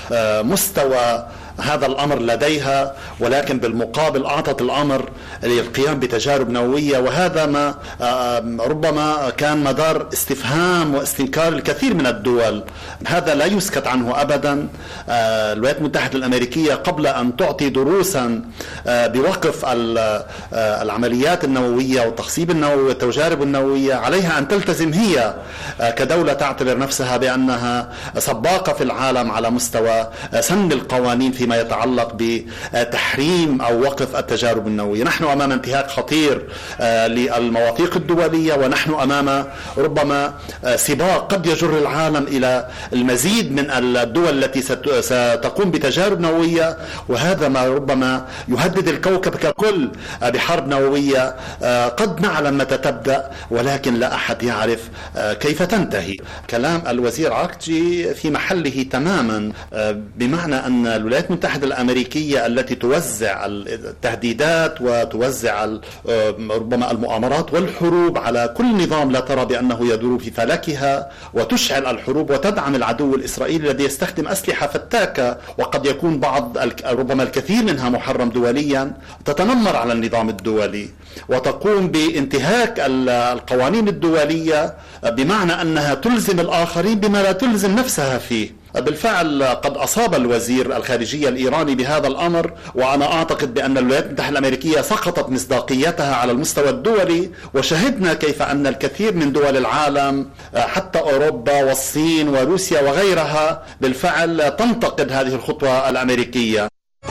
مستوى هذا الأمر لديها، ولكن بالمقابل أعطت الأمر للقيام بتجارب نووية، وهذا ما ربما كان مدار استفهام واستنكار الكثير من الدول. هذا لا يسكت عنه أبدا. الولايات المتحدة الأمريكية قبل أن تعطي دروسا بوقف العمليات النووية والتخصيب النووي والتجارب النووية، عليها أن تلتزم هي كدولة تعتبر نفسها بأنها سباقة في العالم على مستوى سن القوانين فيما يتعلق بتحريم أو وقف التجارب النووية. نحن أمام انتهاك خطير للمواثيق الدولية، ونحن أمام ربما سباق قد يجر العالم إلى المزيد من الدول التي ستقوم بتجارب نووية، وهذا ما ربما يهدد الكوكب ككل بحرب نووية قد نعلم متى تبدأ، ولكن لا أحد يعرف كيف تنتهي. كلام الوزير عاكتجي في محله تماما، بمعنى أن الولايات المتحدة الأمريكية التي توزع التهديدات وتوزع ربما المؤامرات والحروب على كل نظام لا ترى بأنه يدور في فلكها، وتشعل الحروب وتدعم العدو الإسرائيلي الذي يستخدم أسلحة فتاكة وقد يكون بعض ربما الكثير منها محرم دوليا، تتنمر على النظام الدولي وتقوم بانتهاك القوانين الدولية، بمعنى أنها تلزم الآخرين بما لا تلزم نفسها فيه. بالفعل قد أصاب الوزير الخارجية الإيراني بهذا الأمر، وأنا أعتقد بأن الولايات المتحدة الأمريكية سقطت مصداقيتها على المستوى الدولي، وشهدنا كيف أن الكثير من دول العالم حتى أوروبا والصين وروسيا وغيرها بالفعل تنتقد هذه الخطوة الأمريكية.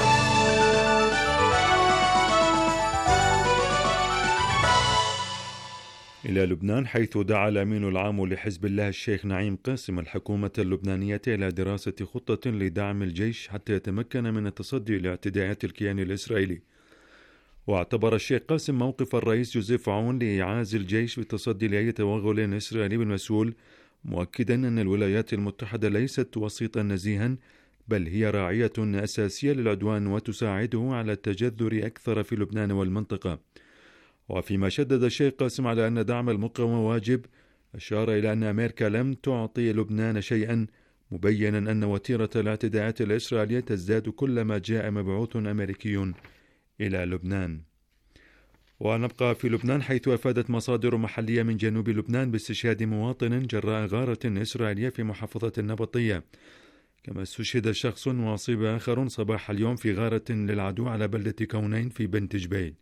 إلى لبنان، حيث دعا الأمين العام لحزب الله الشيخ نعيم قاسم الحكومة اللبنانية إلى دراسة خطة لدعم الجيش حتى يتمكن من التصدي لاعتداءات الكيان الإسرائيلي. واعتبر الشيخ قاسم موقف الرئيس جوزيف عون لإعاز الجيش بالتصدي لأي توغل إسرائيلي بالمسؤول، مؤكدا أن الولايات المتحدة ليست وسيطا نزيها، بل هي راعية أساسية للعدوان وتساعده على التجذر أكثر في لبنان والمنطقة. وفيما شدد الشيخ قاسم على أن دعم المقاومة واجب، أشار إلى أن أمريكا لم تعطي لبنان شيئا، مبينا أن وتيرة الاعتداءات الإسرائيلية تزداد كلما جاء مبعوث أمريكي إلى لبنان. ونبقى في لبنان، حيث أفادت مصادر محلية من جنوب لبنان باستشهاد مواطن جراء غارة إسرائيلية في محافظة النبطية، كما استشهد شخص وأصيب آخر صباح اليوم في غارة للعدو على بلدة كونين في بنت جبيل.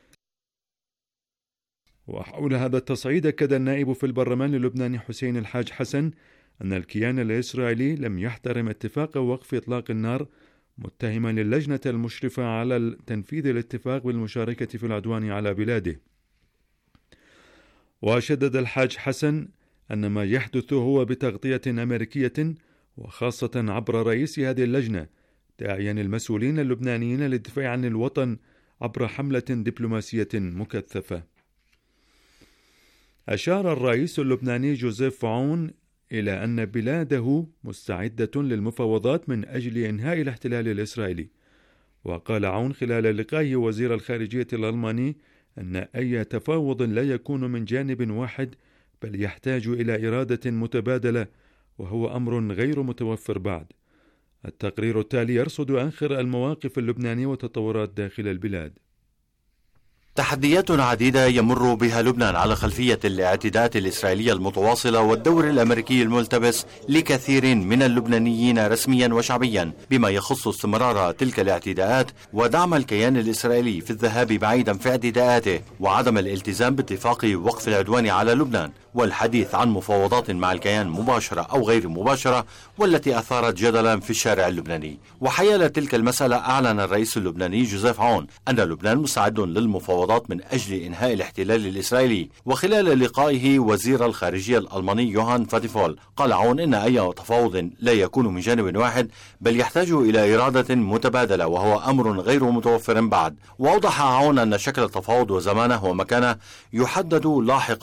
وحول هذا التصعيد أكد النائب في البرلمان اللبناني حسين الحاج حسن أن الكيان الإسرائيلي لم يحترم اتفاق وقف إطلاق النار، متهما اللجنة المشرفة على تنفيذ الاتفاق بالمشاركة في العدوان على بلاده. وشدد الحاج حسن أن ما يحدث هو بتغطية أمريكية، وخاصة عبر رئيس هذه اللجنة، داعيا المسؤولين اللبنانيين للدفاع عن الوطن عبر حملة دبلوماسية مكثفة. أشار الرئيس اللبناني جوزيف عون إلى أن بلاده مستعدة للمفاوضات من أجل إنهاء الاحتلال الإسرائيلي. وقال عون خلال لقائه وزير الخارجية الألماني أن أي تفاوض لا يكون من جانب واحد، بل يحتاج إلى إرادة متبادلة، وهو أمر غير متوفر بعد. التقرير التالي يرصد آخر المواقف اللبنانية وتطورات داخل البلاد. تحديات عديدة يمر بها لبنان على خلفية الاعتداءات الإسرائيلية المتواصلة والدور الأمريكي الملتبس لكثير من اللبنانيين رسميا وشعبيا، بما يخص استمرار تلك الاعتداءات ودعم الكيان الإسرائيلي في الذهاب بعيدا في اعتداءاته، وعدم الالتزام باتفاق وقف العدوان على لبنان، والحديث عن مفاوضات مع الكيان مباشرة أو غير مباشرة، والتي أثارت جدلا في الشارع اللبناني. وحيال تلك المسألة أعلن الرئيس اللبناني جوزيف عون أن لبنان مستعد للمفاوضات من أجل إنهاء الاحتلال الإسرائيلي. وخلال لقائه وزير الخارجية الألماني يوهان فاديفول، قال عون إن أي تفاوض لا يكون من جانب واحد، بل يحتاج إلى إرادة متبادلة، وهو أمر غير متوفر بعد. وأوضح عون أن شكل التفاوض وزمانه ومكانه يحدد لاحقا،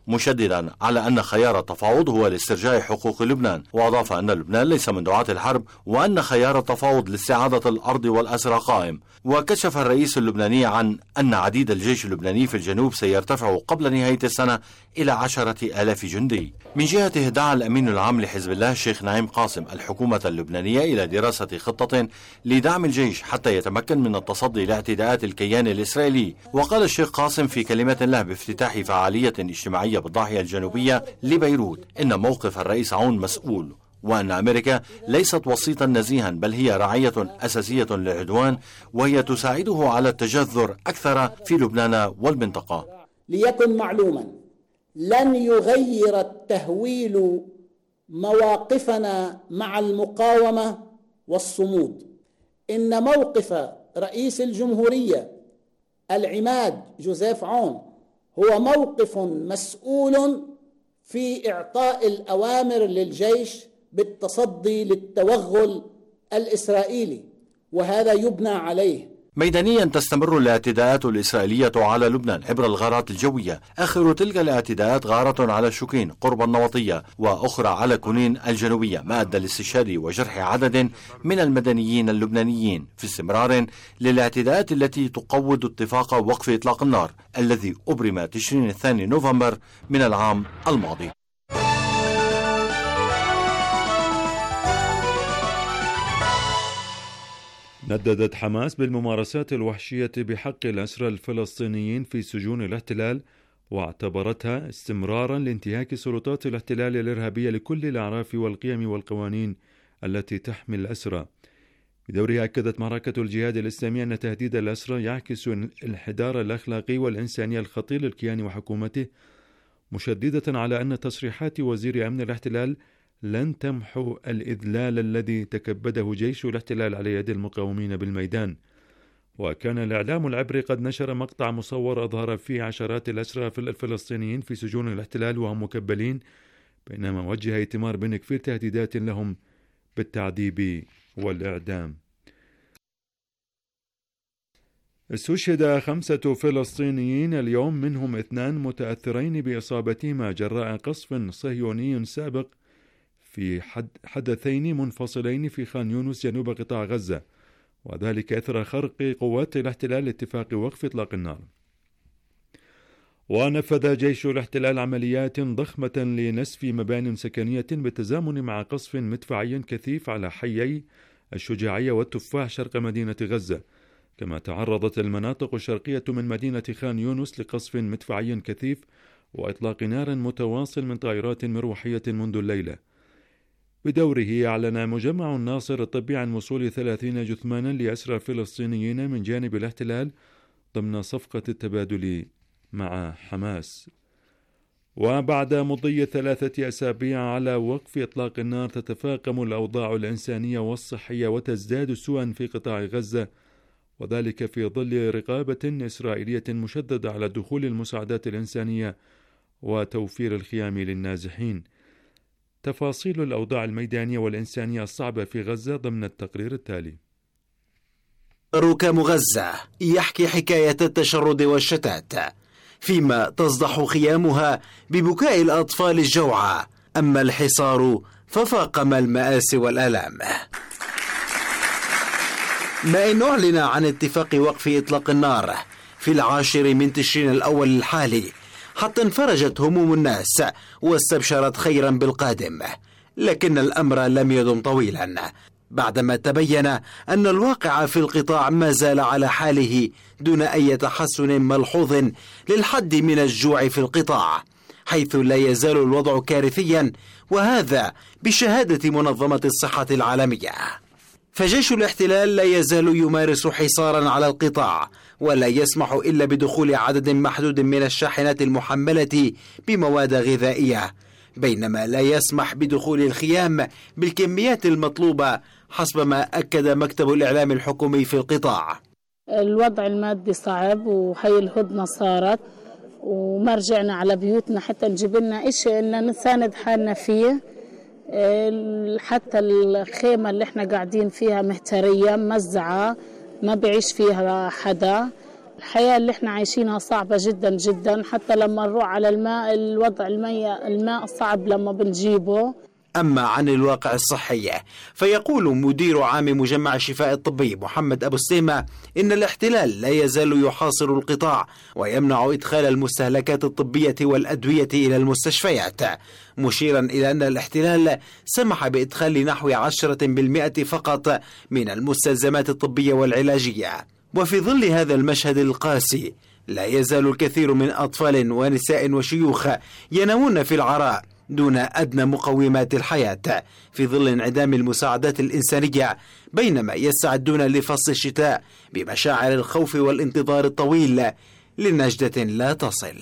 مشددا على أن خيار التفاوض هو لاسترجاع حقوق لبنان، وأضاف أن لبنان ليس من دعاة الحرب وأن خيار التفاوض لاستعادة الأرض والأسرى قائم. وكشف الرئيس اللبناني عن أن عديد الجيش اللبناني في الجنوب سيرتفع قبل نهاية السنة إلى 10,000 جندي. من جهته دعا الأمين العام لحزب الله الشيخ نعيم قاسم الحكومة اللبنانية إلى دراسة خطة لدعم الجيش حتى يتمكن من التصدي لاعتداءات الكيان الإسرائيلي. وقال الشيخ قاسم في كلمة له بافتتاح فعالية اجتماعية بالضاحية الجنوبية لبيروت إن موقف الرئيس عون مسؤول، وأن أمريكا ليست وسيطا نزيها بل هي راعية أساسية للعدوان، وهي تساعده على التجذر أكثر في لبنان والمنطقة. ليكن معلوما لن يغير التهويل مواقفنا مع المقاومة والصمود. إن موقف رئيس الجمهورية العماد جوزيف عون هو موقف مسؤول في إعطاء الأوامر للجيش بالتصدي للتوغل الإسرائيلي، وهذا يبنى عليه. ميدانيا تستمر الاعتداءات الإسرائيلية على لبنان عبر الغارات الجوية. آخر تلك الاعتداءات غارة على شوكين قرب النواطية، وأخرى على كونين الجنوبية، ما أدى لاستشهاد وجرح عدد من المدنيين اللبنانيين، في استمرار للاعتداءات التي تقوض اتفاق وقف إطلاق النار الذي أبرم تشرين 2 نوفمبر من العام الماضي. نددت حماس بالممارسات الوحشية بحق الأسرى الفلسطينيين في سجون الاحتلال، واعتبرتها استمرارا لانتهاك سلطات الاحتلال الإرهابية لكل الأعراف والقيم والقوانين التي تحمي الأسرى. بدورها أكدت معركة الجهاد الإسلامي أن تهديد الأسرى يعكس الانحدار الأخلاقي والإنساني الخطير للكيان وحكومته، مشددة على أن تصريحات وزير أمن الاحتلال لن تمحو الإذلال الذي تكبده جيش الاحتلال على يد المقاومين بالميدان. وكان الإعلام العبري قد نشر مقطع مصور أظهر فيه عشرات الأسرى الفلسطينيين في سجون الاحتلال وهم مكبلين، بينما وجه إيتمار بن كفير تهديدات لهم بالتعذيب والإعدام. استشهد 5 فلسطينيين اليوم، منهم 2 متأثرين بإصابتهما جراء قصف صهيوني سابق في حدثين منفصلين في خان يونس جنوب قطاع غزة، وذلك أثر خرق قوات الاحتلال لاتفاق وقف إطلاق النار. ونفذ جيش الاحتلال عمليات ضخمة لنسف مبان سكنية بالتزامن مع قصف مدفعي كثيف على حيي الشجاعية والتفاح شرق مدينة غزة، كما تعرضت المناطق الشرقية من مدينة خان يونس لقصف مدفعي كثيف وإطلاق نار متواصل من طائرات مروحية منذ الليلة. بدوره أعلن مجمع الناصر الطبي عن وصول 30 جثمانا لأسرى فلسطينيين من جانب الاحتلال ضمن صفقة التبادل مع حماس. وبعد مضي 3 أسابيع على وقف إطلاق النار، تتفاقم الأوضاع الإنسانية والصحية وتزداد سوءا في قطاع غزة، وذلك في ظل رقابة إسرائيلية مشددة على دخول المساعدات الإنسانية وتوفير الخيام للنازحين. تفاصيل الأوضاع الميدانية والإنسانية الصعبة في غزة ضمن التقرير التالي. ركام غزة يحكي حكاية التشرد والشتات، فيما تصدح خيامها ببكاء الأطفال الجوعى، أما الحصار ففاقم المآسي والآلام. ما إن أعلن عن اتفاق وقف إطلاق النار في 10 من تشرين الأول الحالي، حتى انفرجت هموم الناس واستبشرت خيرا بالقادم، لكن الأمر لم يدم طويلا، بعدما تبين أن الواقع في القطاع ما زال على حاله دون أي تحسن ملحوظ للحد من الجوع في القطاع، حيث لا يزال الوضع كارثيا، وهذا بشهادة منظمة الصحة العالمية. فجيش الاحتلال لا يزال يمارس حصارا على القطاع، ولا يسمح إلا بدخول عدد محدود من الشاحنات المحملة بمواد غذائية، بينما لا يسمح بدخول الخيام بالكميات المطلوبة حسب ما أكد مكتب الإعلام الحكومي في القطاع. الوضع المادي صعب، وهي الهدنة صارت وما رجعنا على بيوتنا حتى نجيب لنا إشي إن نساند حالنا فيه. حتى الخيمة اللي احنا قاعدين فيها مهترية مزعة، ما بيعيش فيها حدا. الحياة اللي احنا عايشينها صعبة جدا جدا، حتى لما نروح على الماء الوضع الماء صعب لما بنجيبه. أما عن الواقع الصحي فيقول مدير عام مجمع الشفاء الطبي محمد أبو السيمة إن الاحتلال لا يزال يحاصر القطاع ويمنع إدخال المستهلكات الطبية والأدوية إلى المستشفيات، مشيرا إلى أن الاحتلال سمح بإدخال نحو 10% فقط من المستلزمات الطبية والعلاجية. وفي ظل هذا المشهد القاسي لا يزال الكثير من أطفال ونساء وشيوخ ينامون في العراء دون أدنى مقومات الحياة في ظل انعدام المساعدات الإنسانية، بينما يستعدون لفصل الشتاء بمشاعر الخوف والانتظار الطويل لنجدة لا تصل.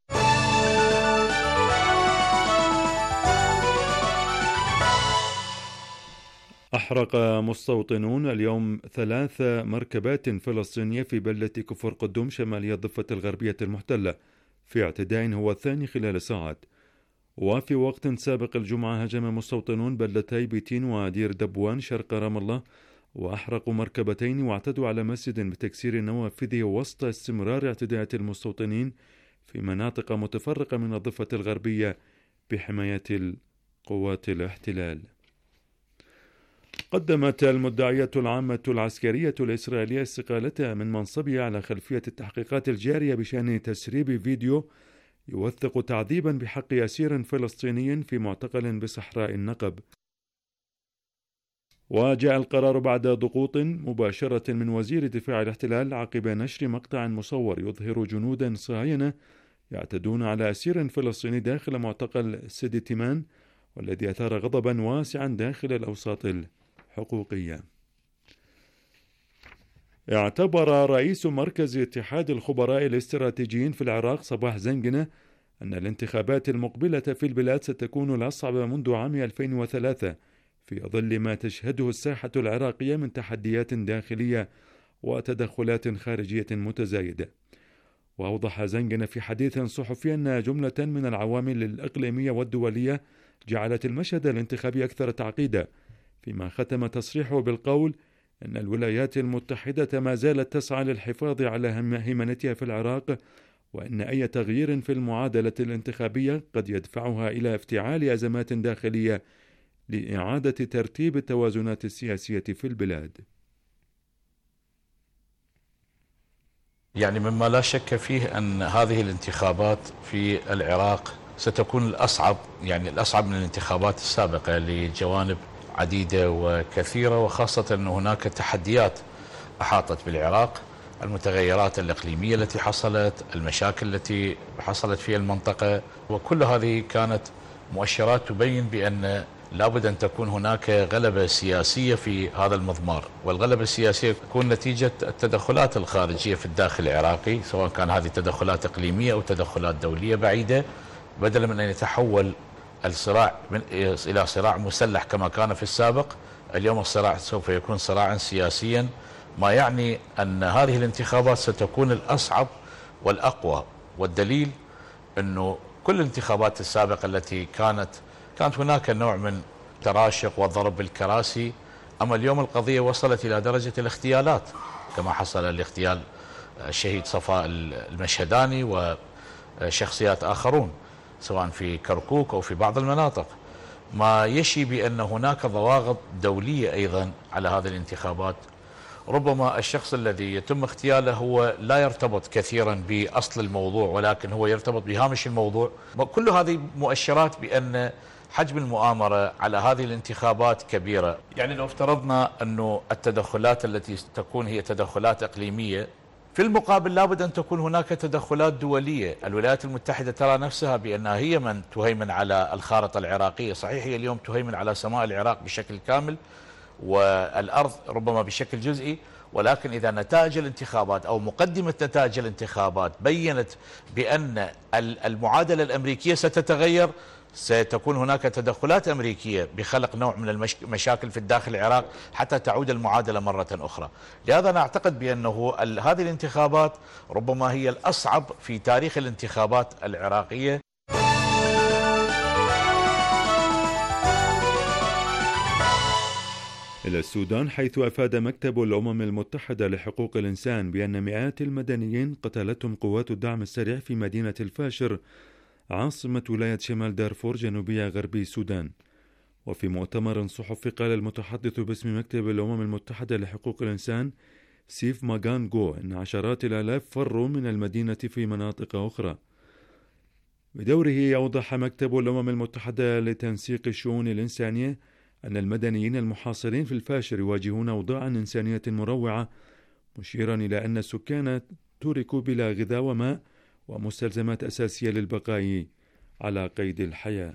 أحرق مستوطنون اليوم 3 مركبات فلسطينية في بلدة كفر قدوم شمالية الضفة الغربية المحتلة في اعتداء هو الثاني خلال ساعات. وفي وقت سابق الجمعة هجم مستوطنون بلدتي بيتين ودير دبوان شرق رام الله وأحرقوا مركبتين واعتدوا على مسجد بتكسير نوافذه وسط استمرار اعتداءات المستوطنين في مناطق متفرقة من الضفة الغربية بحماية القوات الاحتلال. قدمت المدعية العامة العسكرية الإسرائيلية استقالتها من منصبها على خلفية التحقيقات الجارية بشأن تسريب فيديو يوثق تعذيبا بحق أسير فلسطيني في معتقل بصحراء النقب. وجاء القرار بعد ضغوط مباشرة من وزير دفاع الاحتلال عقب نشر مقطع مصور يظهر جنودا صهاينة يعتدون على أسير فلسطيني داخل معتقل سيدي تيمان، والذي أثار غضبا واسعا داخل الأوساط الحقوقية. اعتبر رئيس مركز اتحاد الخبراء الاستراتيجيين في العراق صباح زنجنة أن الانتخابات المقبلة في البلاد ستكون الأصعب منذ عام 2003 في ظل ما تشهده الساحة العراقية من تحديات داخلية وتدخلات خارجية متزايدة. وأوضح زنجنة في حديث صحفي أن جملة من العوامل الإقليمية والدولية جعلت المشهد الانتخابي أكثر تعقيدا، فيما ختم تصريحه بالقول أن الولايات المتحدة ما زالت تسعى للحفاظ على هيمنتها في العراق، وأن أي تغيير في المعادلة الانتخابية قد يدفعها إلى افتعال أزمات داخلية لإعادة ترتيب التوازنات السياسية في البلاد. يعني مما لا شك فيه أن هذه الانتخابات في العراق ستكون الأصعب، يعني الأصعب من الانتخابات السابقة لجوانب عديدة وكثيرة، وخاصة أن هناك تحديات أحاطت بالعراق، المتغيرات الإقليمية التي حصلت، المشاكل التي حصلت في المنطقة، وكل هذه كانت مؤشرات تبين بأن لابد أن تكون هناك غلبة سياسية في هذا المضمار، والغلبة السياسية تكون نتيجة التدخلات الخارجية في الداخل العراقي، سواء كان هذه تدخلات إقليمية أو تدخلات دولية بعيدة، بدلا من أن يتحول الصراع إلى صراع مسلح كما كان في السابق. اليوم الصراع سوف يكون صراعا سياسيا، ما يعني أن هذه الانتخابات ستكون الأصعب والأقوى. والدليل أنه كل الانتخابات السابقة التي كانت هناك نوع من تراشق وضرب بالكراسي، أما اليوم القضية وصلت إلى درجة الاغتيالات، كما حصل الاغتيال الشهيد صفاء المشهداني وشخصيات آخرون سواء في كركوك أو في بعض المناطق، ما يشي بأن هناك ضواغط دولية أيضا على هذه الانتخابات. ربما الشخص الذي يتم اغتياله هو لا يرتبط كثيرا بأصل الموضوع، ولكن هو يرتبط بهامش الموضوع. كل هذه مؤشرات بأن حجم المؤامرة على هذه الانتخابات كبيرة. يعني لو افترضنا أنه التدخلات التي تكون هي تدخلات إقليمية، في المقابل لابد أن تكون هناك تدخلات دولية. الولايات المتحدة ترى نفسها بأنها هي من تهيمن على الخارطة العراقية، صحيح هي اليوم تهيمن على سماء العراق بشكل كامل والأرض ربما بشكل جزئي، ولكن إذا نتائج الانتخابات أو مقدمة نتائج الانتخابات بيّنت بأن المعادلة الأمريكية ستتغير، ستكون هناك تدخلات أمريكية بخلق نوع من المشاكل في الداخل العراق حتى تعود المعادلة مرة أخرى. لهذا أنا أعتقد بأنه هذه الانتخابات ربما هي الأصعب في تاريخ الانتخابات العراقية. إلى السودان، حيث أفاد مكتب الأمم المتحدة لحقوق الإنسان بأن مئات المدنيين قتلتهم قوات الدعم السريع في مدينة الفاشر عاصمة ولاية شمال دارفور جنوبية غربي السودان. وفي مؤتمر صحفي قال المتحدث باسم مكتب الأمم المتحدة لحقوق الإنسان سيف ماغانغو أن عشرات الآلاف فروا من المدينة في مناطق أخرى. بدوره أوضح مكتب الأمم المتحدة لتنسيق الشؤون الإنسانية أن المدنيين المحاصرين في الفاشر يواجهون أوضاعا إنسانية مروعة، مشيرا إلى أن السكان تركوا بلا غذاء وماء ومستلزمات أساسية للبقاء على قيد الحياة.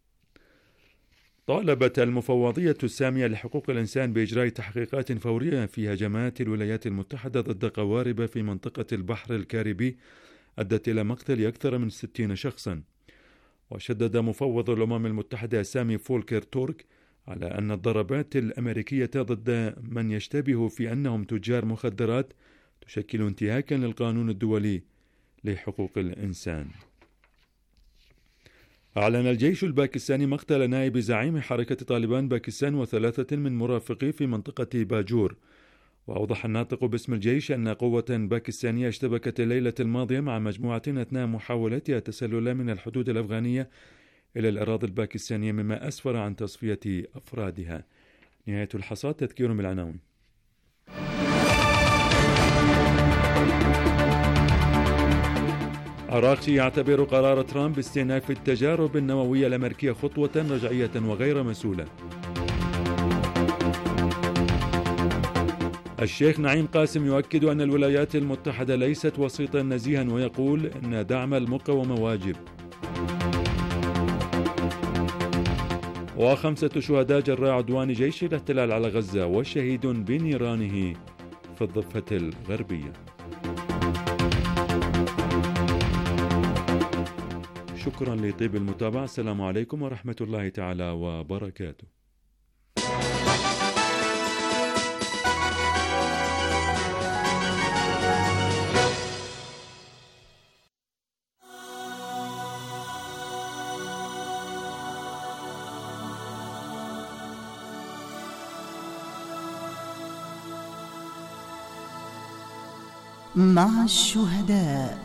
طالبت المفوضية السامية لحقوق الإنسان بإجراء تحقيقات فورية في هجمات الولايات المتحدة ضد قوارب في منطقة البحر الكاريبي أدت إلى مقتل أكثر من 60 شخصا. وشدد مفوض الأمم المتحدة سامي فولكر تورك على أن الضربات الأمريكية ضد من يشتبه في أنهم تجار مخدرات تشكل انتهاكا للقانون الدولي لحقوق الإنسان. أعلن الجيش الباكستاني مقتل نائب زعيم حركة طالبان باكستان و3 من مرافقيه في منطقة باجور. وأوضح الناطق باسم الجيش أن قوة باكستانية اشتبكت الليلة الماضية مع مجموعة أثناء محاولتها التسلل من الحدود الأفغانية إلى الأراضي الباكستانية، مما أسفر عن تصفية أفرادها. نهاية الحصاد. تذكير بالعناوين. عراقي يعتبر قرار ترامب باستئناف التجارب النووية الأمريكية خطوة رجعية وغير مسؤولة. الشيخ نعيم قاسم يؤكد أن الولايات المتحدة ليست وسيطا نزيها، ويقول أن دعم المقاومة واجب. و5 شهداء جراء عدوان جيش الاحتلال على غزة، وشهيد بنيرانه في الضفة الغربية. شكرا لطيب المتابعة. السلام عليكم ورحمة الله تعالى وبركاته. مع الشهداء.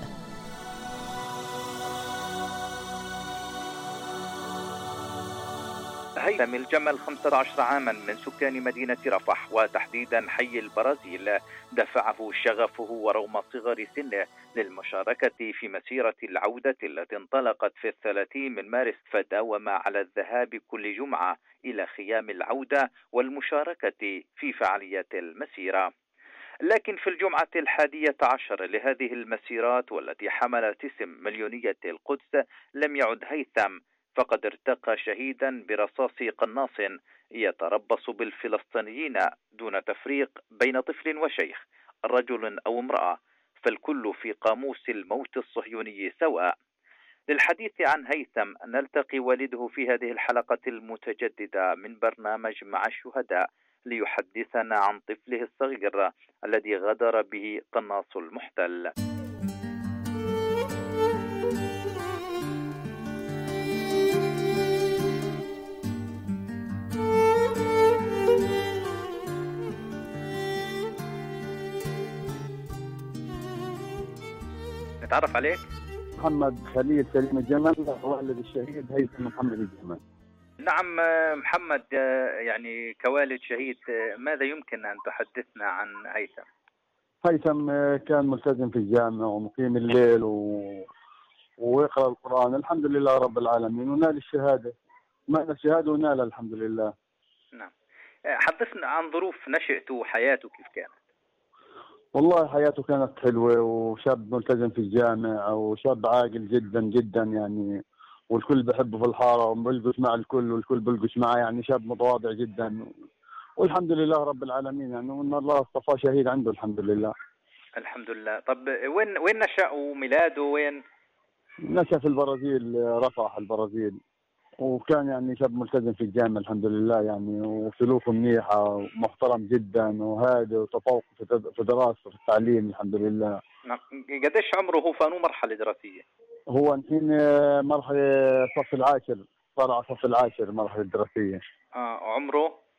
هيثم الجمل 15 عاما من سكان مدينة رفح وتحديدا حي البرازيل دفعه شغفه ورغم صغر سنه للمشاركة في مسيرة العودة التي انطلقت في 30 من مارس، فداوم على الذهاب كل جمعة إلى خيام العودة والمشاركة في فعاليات المسيرة. لكن في الجمعة 11 لهذه المسيرات والتي حملت اسم مليونية القدس لم يعد هيثم، فقد ارتقى شهيدا برصاص قناص يتربص بالفلسطينيين دون تفريق بين طفل وشيخ، رجل أو امرأة، فالكل في قاموس الموت الصهيوني سواء. للحديث عن هيثم نلتقي والده في هذه الحلقة المتجددة من برنامج مع الشهداء ليحدثنا عن طفله الصغير الذي غدر به قناص المحتل. نتعرف عليك؟ محمد خليل سليم الجمل، والد الشهيد هيثم محمد الجمل. نعم محمد، يعني كوالد شهيد ماذا يمكن أن تحدثنا عن هيثم؟ هيثم كان ملتزم في الجامع ومقيم الليل ويقرأ القرآن الحمد لله رب العالمين، ونال الشهادة، نال الشهادة ونال الحمد لله. نعم، حدثنا عن ظروف نشأته وحياته كيف كانت؟ والله حياته كانت حلوة، وشاب ملتزم في الجامع وشاب عاقل جدا جدا يعني، والكل بحبه في الحارة وبلقش مع الكل والكل بلقش معه، يعني شاب متواضع جدا والحمد لله رب العالمين يعني، وان الله اصطفاه شهيد عنده الحمد لله. الحمد لله. طب وين نشأ وميلاده وين؟ نشأ في البرازيل، رفح البرازيل، وكان يعني شاب ملتزم في الجامعة الحمد لله يعني، وسلوكه منيحة ومحترم جدا وهادئ وتفوق في دراسته في التعليم الحمد لله. قديش عمره هو في أنو مرحلة دراسية؟ هو الحين مرحلة صف العاشر، طلع صف العاشر مرحلة دراسية. عمره؟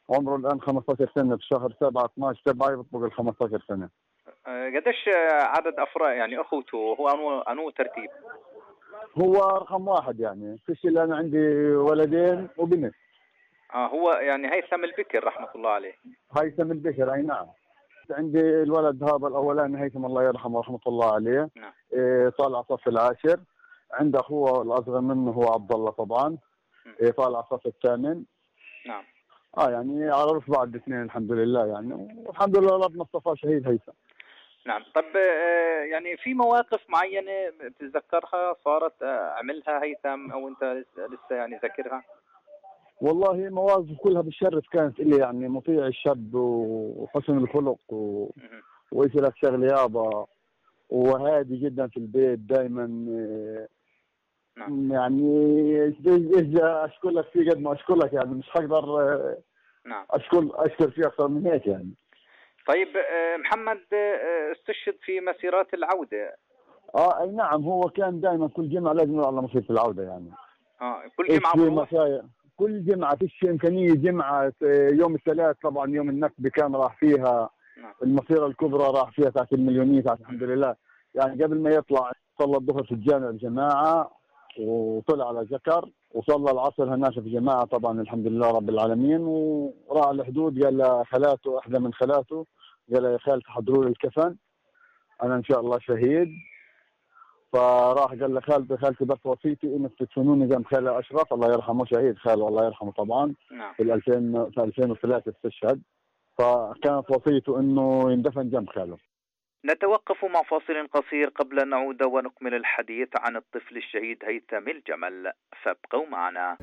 عمره الآن 15 سنة، في شهر 7/12/7 يطبق 15 سنة. قديش عدد أفراد يعني أخوته؟ هو أنو ترتيب؟ هو رقم واحد يعني، فيش إلا أنا عندي ولدين وبنت. هو يعني هيثم البكر رحمة الله عليه. هيثم البكر، أي نعم. عندي الولد هذا الأولاني هيثم الله يرحمه رحمة الله عليه. نعم. طالع صف العاشر. عند أخوه الأصغر منه هو عبد الله طبعا. طالع صف الثامن. نعم. يعني على رف بعض الاثنين الحمد لله يعني، والحمد لله ربنا اصطفى شهيد هيثم. نعم. طب يعني في مواقف معينة بتتذكرها صارت عملها هيثم أو أنت لسه يعني ذاكرها؟ والله مواقف كلها بالشرف كانت إلي يعني، مطيع الشاب وحسن الخلق وإيش لك شغل يابا، وهادي جدا في البيت دائما. نعم. يعني إيش أشكر لك فيه قد ما أشكر لك يعني، مش حقدر نعم. أشكر فيه أكثر من هيك يعني. طيب محمد استشهد في مسيرات العودة. أي نعم، هو كان دائما كل جمعة لازم يروح على مسيرة العودة يعني. كل جمعة كل جمعة فيش إمكانية جمعة. يوم الثلاث طبعا يوم النكبة كان راح فيها. المسيرة الكبرى راح فيها تاعت المليونية الحمد لله يعني. قبل ما يطلع صلى الظهر في الجامع بجماعة، وطلع على جكر، وصلى العصر هناك في جماعة طبعا الحمد لله رب العالمين. وراح على الحدود قال لخالاته، أحدى من خالاته، قال يا خالتي حضروا لي الكفن، أنا إن شاء الله شهيد. فراح قال خالتي بس وصيتي انك تدفنوني جنب خالي اشرف الله يرحمه، شهيد خاله الله يرحمه طبعا. نعم. في 2003 استشهد، فكانت وصيته انه يندفن جنب خاله. نتوقف مع فاصل قصير قبل أن نعود ونكمل الحديث عن الطفل الشهيد هيثم الجمل، فابقوا معنا.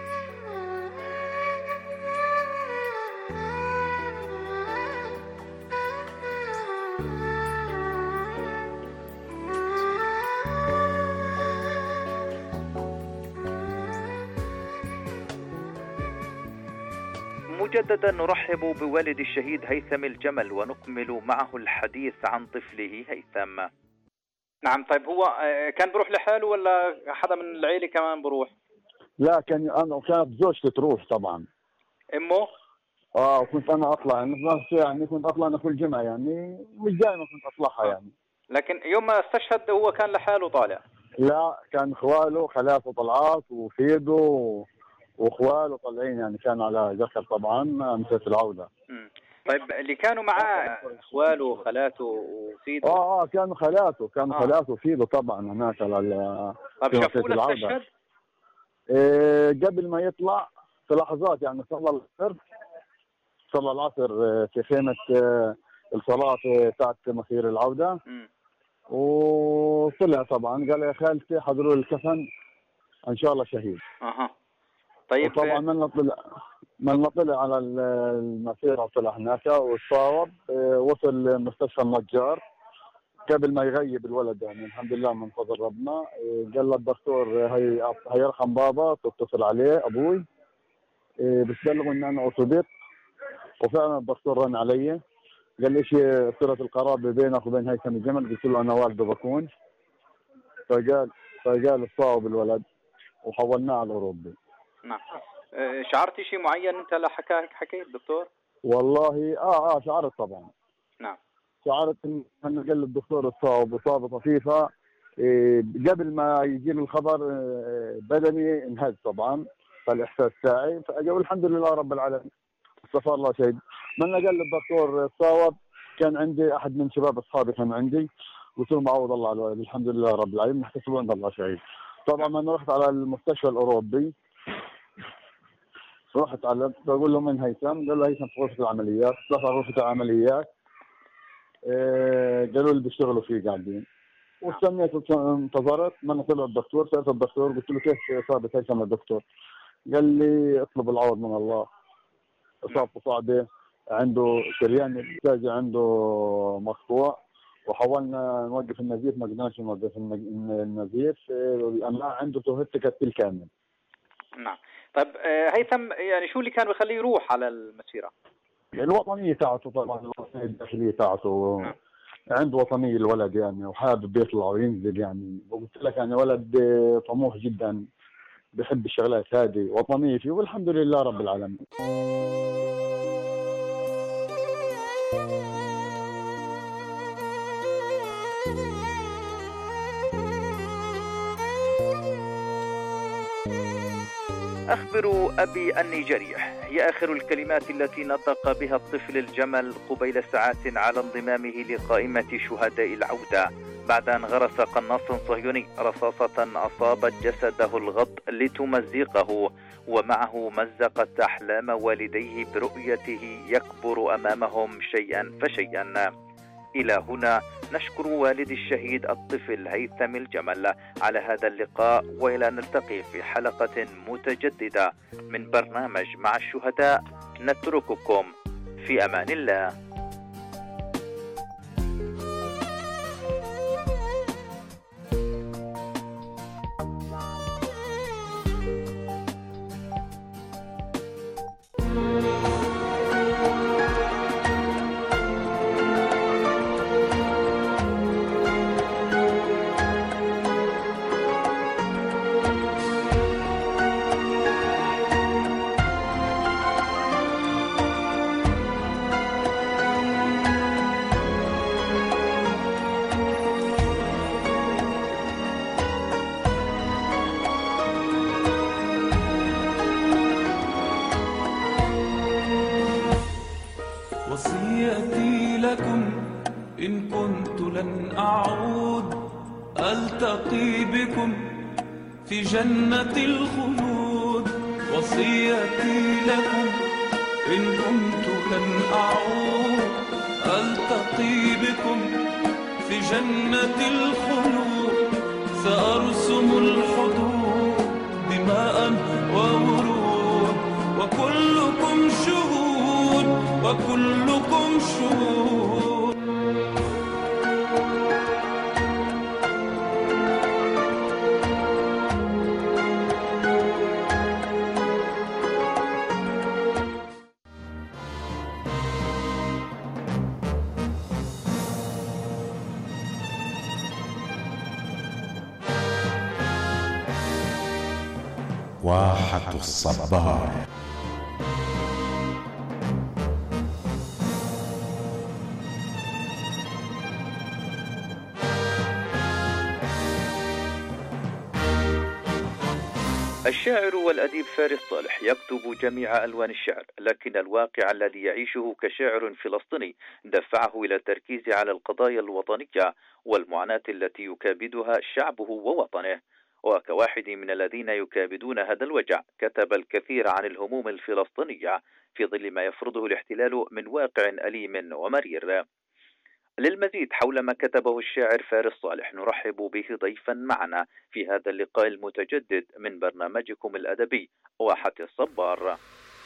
مجددا نرحب بوالد الشهيد هيثم الجمل ونكمل معه الحديث عن طفله هيثم. نعم. طيب هو كان بروح لحاله ولا حدا من العيلة كمان بروح؟ لا، كانت زوجتي تروح طبعا. امه؟ وكنت انا اطلع يعني كنت اطلع انا كل جمعة يعني، مش دائما كنت اطلعها يعني. لكن يوم ما استشهد هو كان لحاله طالع؟ لا، كان اخواله خالاته طلعات وفيده واخواله طالعين يعني، كان على جسر طبعا مسيرة العودة. طيب اللي كانوا معاه اخواله وخالاته وفيده؟ كانوا خالاته وفيده طبعا هناك على. طيب شافوه استشهد؟ قبل ما يطلع في لحظات يعني، صلى العصر في خيمة الصلاة تاعت مسير العودة. وطلع طبعا قال يا خالتي حضروا الكفن ان شاء الله شهيد. طيب طبعا من طلع على المسيرة وطلع هناك وتصاوب، وصل مستشفى النجار قبل ما يغيب الولد يعني، الحمد لله من فضل ربنا. قال له الدكتور هيرحم بابا، تتصل عليه ابوي بتبلغوا ان انا اصبت. وفعلا الدكتور رن علي قال لي ايش صلة القرابة بينك وبين هيثم الجمل؟ قلت له انا والده بكون. فقال تصاوب الولد وحولناه على الاوروبي. نعم. شعرت شيء معين انت حكيت دكتور؟ والله شعرت طبعا. نعم. شعرت ان قال الدكتور الصواب اصابه طفيفه. قبل ما يجي الخبر بدني انهز طبعا، فالاحساس تاعي فاجا والحمد لله رب العالمين استغفر الله شهيد. من قال الدكتور الصواب كان عندي احد من شباب اصحابي كان عندي، قلت له معوض الله على الوالد الحمد لله رب العالمين نحتسب عند الله شهيد. طبعا من رحت على المستشفى الاوروبي، رحت على بقول له من هيثم؟ قال له هيثم في غرفه العمليات. طلعت على غرفه العمليات، قالوا لي بيشتغلوا فيه قاعدين. واستنيت انتظرت. من طلع الدكتور سالت الدكتور قلت له كيف اصابه هيثم الدكتور؟ قال لي اطلب العوض من الله، اصابته صعبه، عنده شريان التاجي عنده مقطوع، وحاولنا نوقف النزيف ما قدرناش نوقف النزيف، الامعاء عنده تهتكت بالكامل. نعم. طيب هيثم يعني شو اللي كان بيخليه يروح على المسيرة؟ الوطنية تاعته طبعا، الوطنية الداخلية تاعته. نعم. عنده وطنية الولد يعني، وحابب يطلع وينزل يعني. وقلت لك يعني ولد طموح جدا، بحب الشغلات هذه، وطنية فيه والحمد لله رب العالمين. أخبر أبي أني جريح هي آخر الكلمات التي نطق بها الطفل الجمل قبيل ساعات على انضمامه لقائمة شهداء العودة، بعد أن غرس قناص صهيوني رصاصة أصابت جسده الغض لتمزقه، ومعه مزقت أحلام والديه برؤيته يكبر أمامهم شيئا فشيئا. إلى هنا نشكر والد الشهيد الطفل هيثم الجمل على هذا اللقاء، وإلى أن نلتقي في حلقة متجددة من برنامج مع الشهداء. نترككم في أمان الله. وصيتي لكم إن كنت لن أعود ألتقي بكم في جنة الخلود. وصيتي لكم إن كنت لن أعود ألتقي بكم في جنة الخلود. سأرسم الحدود دماء وورود، وكلكم شهود وكلكم شهود. واحة الصبار. الشاعر والأديب فارس صالح يكتب جميع ألوان الشعر، لكن الواقع الذي يعيشه كشاعر فلسطيني دفعه إلى التركيز على القضايا الوطنية والمعاناة التي يكابدها شعبه ووطنه. وكواحد من الذين يكابدون هذا الوجع كتب الكثير عن الهموم الفلسطينية في ظل ما يفرضه الاحتلال من واقع أليم ومرير. للمزيد حول ما كتبه الشاعر فارس صالح نرحب به ضيفا معنا في هذا اللقاء المتجدد من برنامجكم الأدبي واحة الصبار.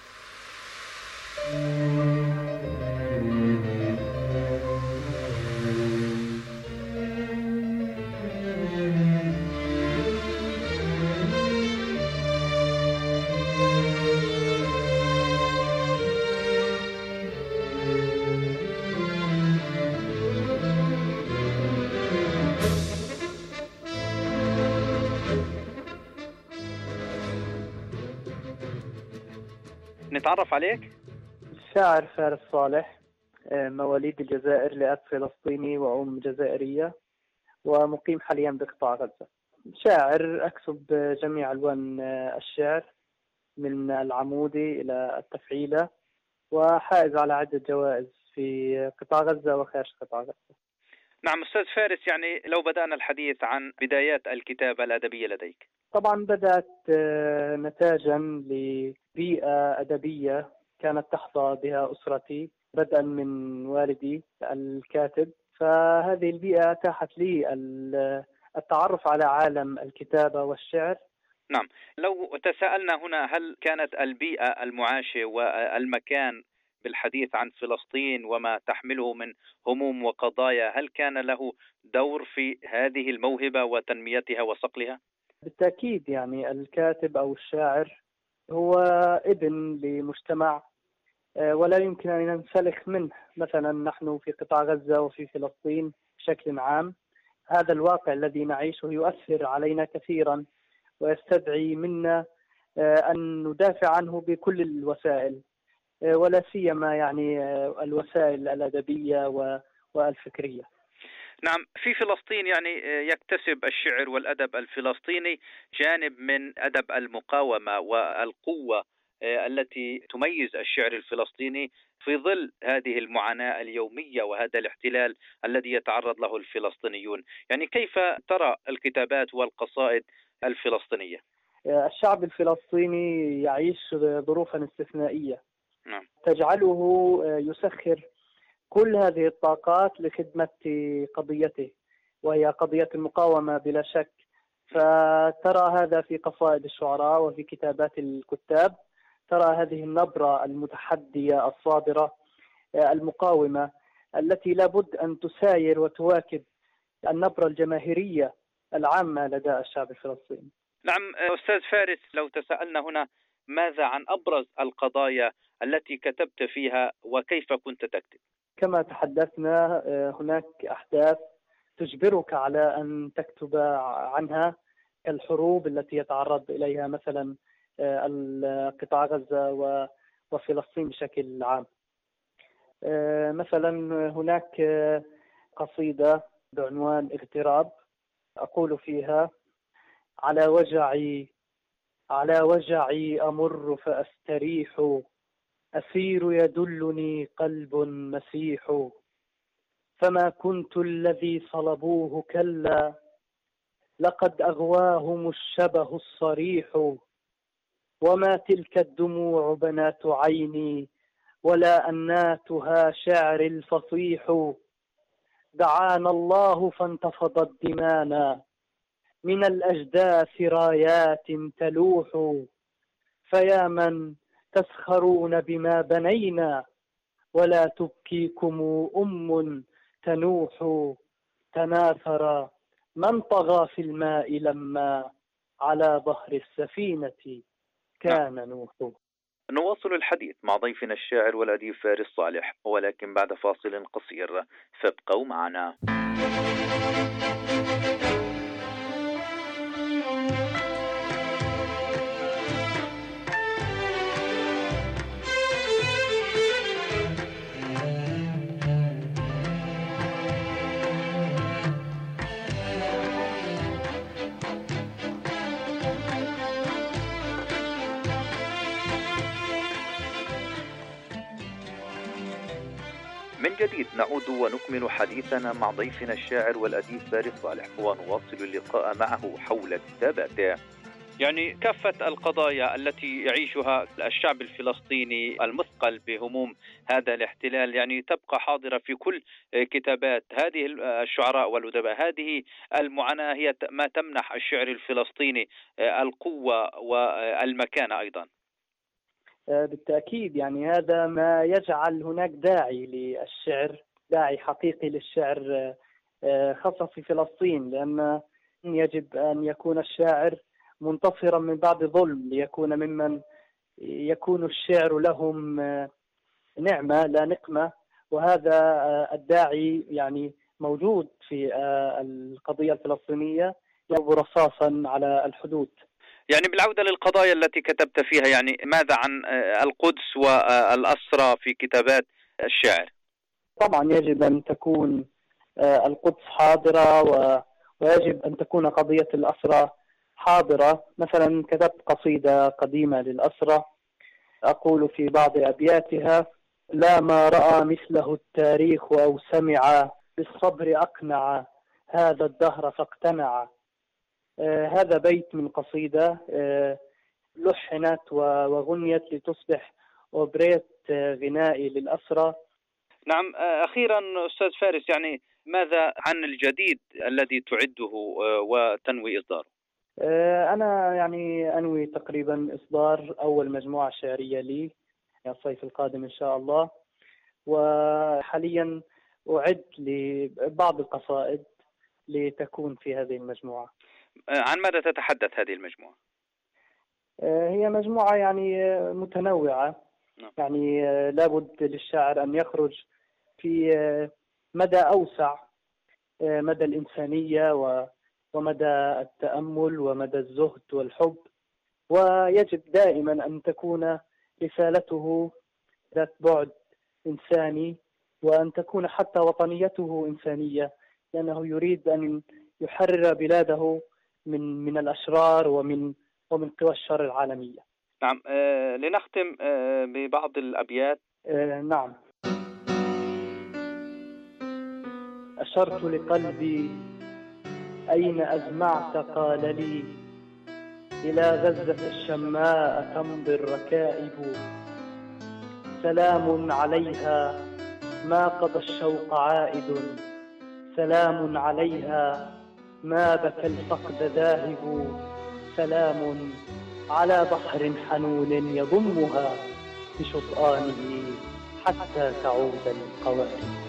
نتعرف عليك؟ الشاعر فارس صالح، مواليد الجزائر لأب فلسطيني وأم جزائرية، ومقيم حاليا بقطاع غزة. شاعر أكتب جميع ألوان الشعر من العمودي إلى التفعيلة، وحائز على عدة جوائز في قطاع غزة وخارج قطاع غزة. نعم أستاذ فارس، يعني لو بدأنا الحديث عن بدايات الكتابة الأدبية لديك. طبعا بدأت نتاجا لبيئة أدبية كانت تحظى بها أسرتي، بدءا من والدي الكاتب، فهذه البيئة أتاحت لي التعرف على عالم الكتابة والشعر. نعم، لو تساءلنا هنا هل كانت البيئة المعاشة والمكان بالحديث عن فلسطين وما تحمله من هموم وقضايا، هل كان له دور في هذه الموهبة وتنميتها وصقلها؟ بالتأكيد، يعني الكاتب أو الشاعر هو ابن لمجتمع ولا يمكن أن ننسلخ منه. مثلا نحن في قطاع غزة وفي فلسطين بشكل عام، هذا الواقع الذي نعيشه يؤثر علينا كثيرا ويستدعي منا أن ندافع عنه بكل الوسائل. ولا سيما يعني الوسائل الأدبية والفكرية. نعم، في فلسطين يعني يكتسب الشعر والأدب الفلسطيني جانب من أدب المقاومة والقوة التي تميز الشعر الفلسطيني في ظل هذه المعاناة اليومية وهذا الاحتلال الذي يتعرض له الفلسطينيون. يعني كيف ترى الكتابات والقصائد الفلسطينية؟ الشعب الفلسطيني يعيش ظروفا استثنائية تجعله يسخر كل هذه الطاقات لخدمة قضيته، وهي قضية المقاومة بلا شك. فترى هذا في قصائد الشعراء وفي كتابات الكتاب، ترى هذه النبرة المتحدية الصادرة المقاومة التي لابد أن تساير وتواكب النبرة الجماهيرية العامة لدى الشعب الفلسطيني. نعم أستاذ فارس، لو تسألنا هنا ماذا عن أبرز القضايا التي كتبت فيها وكيف كنت تكتب؟ كما تحدثنا هناك أحداث تجبرك على أن تكتب عنها، كالحروب التي يتعرض إليها مثلا قطاع غزة وفلسطين بشكل عام. مثلا هناك قصيدة بعنوان اغتراب أقول فيها: على وجعي أمر فأستريح، أسير يدلني قلب مسيح، فما كنت الذي صلبوه كلا، لقد أغواهم الشبه الصريح، وما تلك الدموع بنات عيني، ولا أناتها شعر الفصيح، دعانا الله فانتفضت دمانا، من الأجداث رايات تلوح، فيا من تسخرون بما بنينا، ولا تبكيكم تنوح، تناثر من طغى في الماء لما على ظهر السفينة كان نوح. نواصل الحديث مع ضيفنا الشاعر والأديب فارس صالح، ولكن بعد فاصل قصير، فابقوا معنا. من جديد نعود ونكمل حديثنا مع ضيفنا الشاعر والأديب فارس صالح، ونواصل اللقاء معه حول كتاباته. يعني كافة القضايا التي يعيشها الشعب الفلسطيني المثقل بهموم هذا الاحتلال يعني تبقى حاضرة في كل كتابات هذه الشعراء والأدباء. هذه المعاناة هي ما تمنح الشعر الفلسطيني القوة والمكانة أيضا. بالتأكيد، يعني هذا ما يجعل هناك داعي للشعر، داعي حقيقي للشعر خاصة في فلسطين، لأن يجب أن يكون الشاعر منتصرا من بعد ظلم، ليكون ممن يكون الشعر لهم نعمة لا نقمة، وهذا الداعي يعني موجود في القضية الفلسطينية، يضرب رصاصا على الحدود. يعني بالعودة للقضايا التي كتبت فيها، يعني ماذا عن القدس والأسرى في كتابات الشاعر؟ طبعا يجب أن تكون القدس حاضرة، ويجب أن تكون قضية الأسرى حاضرة. مثلا كتبت قصيدة قديمة للأسرى أقول في بعض أبياتها: لا ما رأى مثله التاريخ أو سمع، بالصبر أقنع هذا الدهر فاقتنع. هذا بيت من قصيدة لحنت وغنيت لتصبح أوبريت غنائي للأسرى. نعم، أخيرا أستاذ فارس، يعني ماذا عن الجديد الذي تعده وتنوي إصداره؟ أنا يعني أنوي تقريبا إصدار أول مجموعة شعرية لي الصيف القادم إن شاء الله، وحاليا أعد لبعض القصائد لتكون في هذه المجموعة. عن ماذا تتحدث هذه المجموعة؟ هي مجموعة يعني متنوعة، يعني لابد للشاعر أن يخرج في مدى أوسع، مدى الإنسانية ومدى التأمل ومدى الزهد والحب، ويجب دائما أن تكون رسالته ذات بعد إنساني، وأن تكون حتى وطنيته إنسانية، لأنه يريد أن يحرر بلاده من الأشرار ومن قوى الشر العالمية. نعم. لنختم ببعض الأبيات. نعم. أشرت لقلبي أين أزمعت قال لي، إلى غزة الشماء تمضي الركائب، سلام عليها ما قضى الشوق عائد، سلام عليها ما بكى الفقد ذاهب، سلام على بحر حنون يضمها بشطآنه حتى تعود القوارب.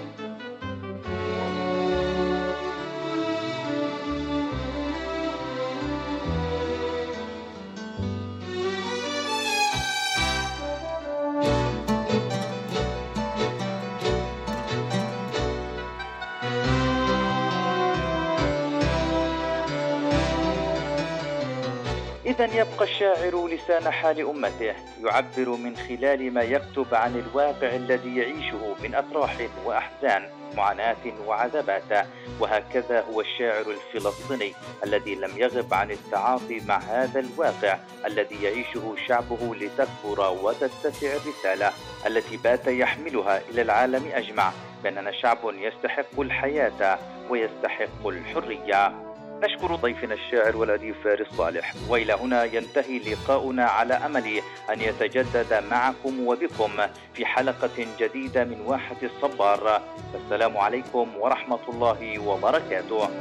إذن يبقى الشاعر لسان حال أمته، يعبر من خلال ما يكتب عن الواقع الذي يعيشه من أفراح وأحزان، معاناة وعذابات. وهكذا هو الشاعر الفلسطيني الذي لم يغب عن التعاطي مع هذا الواقع الذي يعيشه شعبه لتكبر وتتسع الرسالة التي بات يحملها إلى العالم أجمع، بأننا شعب يستحق الحياة ويستحق الحرية. نشكر ضيفنا الشاعر والأديب فارس صالح، وإلى هنا ينتهي لقاؤنا على أمل أن يتجدد معكم وبكم في حلقة جديدة من واحة الصبار. السلام عليكم ورحمة الله وبركاته.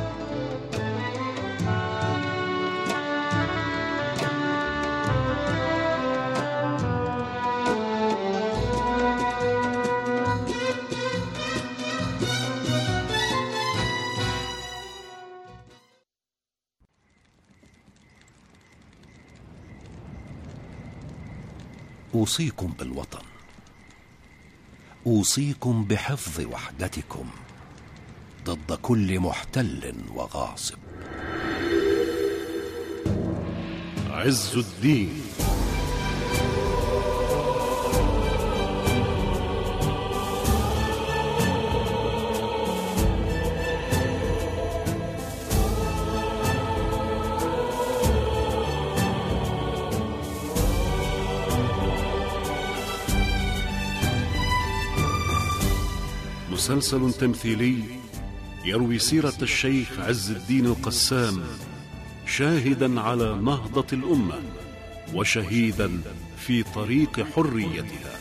أوصيكم بالوطن، أوصيكم بحفظ وحدتكم ضد كل محتل وغاصب. عز الدين. مسلسل تمثيلي يروي سيرة الشيخ عز الدين القسام، شاهدا على نهضة الأمة وشهيدا في طريق حريتها.